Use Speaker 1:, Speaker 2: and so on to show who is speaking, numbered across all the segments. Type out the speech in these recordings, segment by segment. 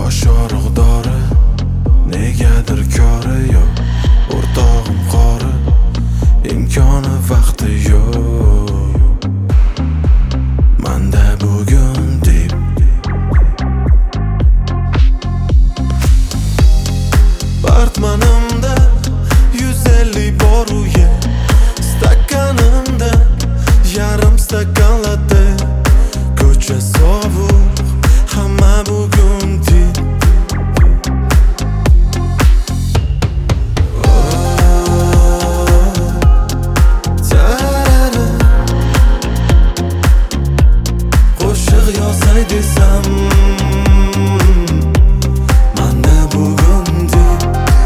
Speaker 1: bosh og'riqdori, negadir kori yo'q. O'rtog'im qori, imkoni vaqti yo'q. Manda bugun deb Bartmanimda 150 bor uye, stakanimda yarim stakan latte. Ko'cha sovuq, hamma bugun tik. Qo'shiq yozay desam, manda bugun tik.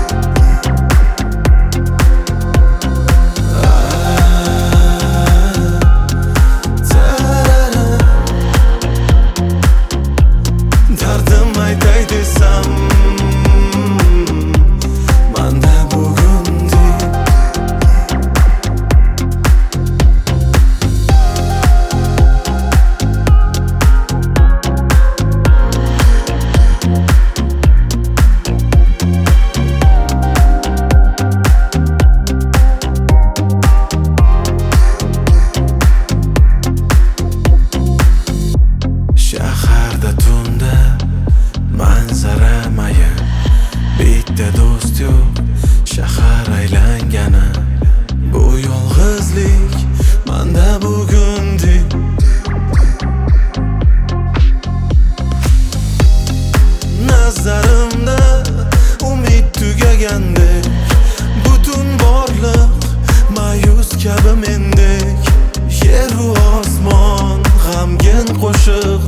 Speaker 1: Dardim aytay desam, manda bugun tik. Shaharda tunda manzara mayin, bitta do'st yo'q, shahar aylangani. Bu yolg'izlik manda bugun tik. Nazarimda umid tugagandek, butun borliq ma'yus kabi mendek. Yer u osmon g'amgin qo'shiq